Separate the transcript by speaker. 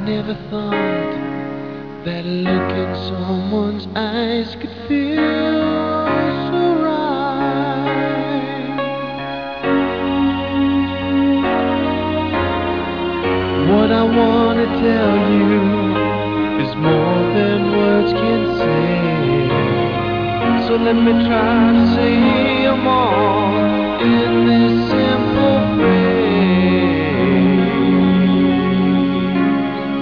Speaker 1: never thought that a look in someone's eyes could feel so right. What I wanna tell you is more than words can say. So let me try to